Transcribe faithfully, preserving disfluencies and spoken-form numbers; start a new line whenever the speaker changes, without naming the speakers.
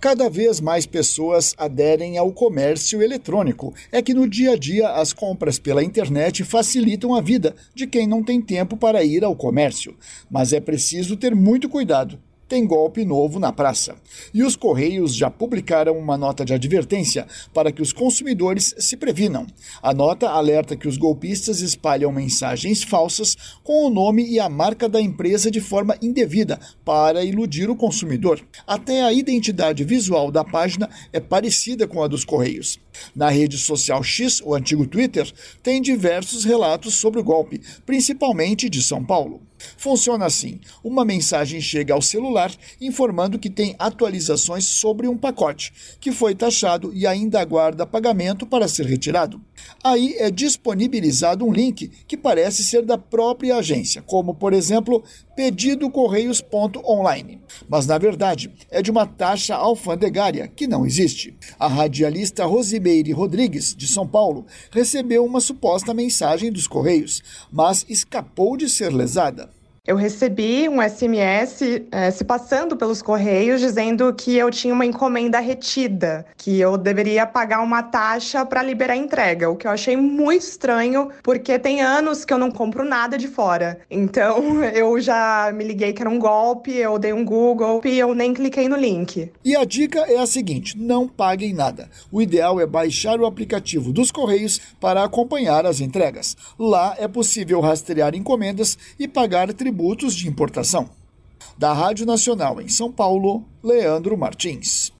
Cada vez mais pessoas aderem ao comércio eletrônico. É que no dia a dia as compras pela internet facilitam a vida de quem não tem tempo para ir ao comércio. Mas é preciso ter muito cuidado. Tem golpe novo na praça. E os Correios já publicaram uma nota de advertência para que os consumidores se previnam. A nota alerta que os golpistas espalham mensagens falsas com o nome e a marca da empresa de forma indevida para iludir o consumidor. Até a identidade visual da página é parecida com a dos Correios. Na rede social X, o antigo Twitter, tem diversos relatos sobre o golpe, principalmente de São Paulo. Funciona assim: uma mensagem chega ao celular informando que tem atualizações sobre um pacote, que foi taxado e ainda aguarda pagamento para ser retirado. Aí é disponibilizado um link que parece ser da própria agência, como, por exemplo, pedido correios ponto online. Mas, na verdade, é de uma taxa alfandegária que não existe. A radialista Rosimeire Rodrigues, de São Paulo, recebeu uma suposta mensagem dos Correios, mas escapou de ser lesada.
Eu recebi um S M S é, se passando pelos Correios dizendo que eu tinha uma encomenda retida, que eu deveria pagar uma taxa para liberar a entrega, o que eu achei muito estranho, porque tem anos que eu não compro nada de fora. Então eu já me liguei que era um golpe, eu dei um Google e eu nem cliquei no link.
E a dica é a seguinte: não paguem nada. O ideal é baixar o aplicativo dos Correios para acompanhar as entregas. Lá é possível rastrear encomendas e pagar tributos de importação. Da Rádio Nacional em São Paulo, Leandro Martins.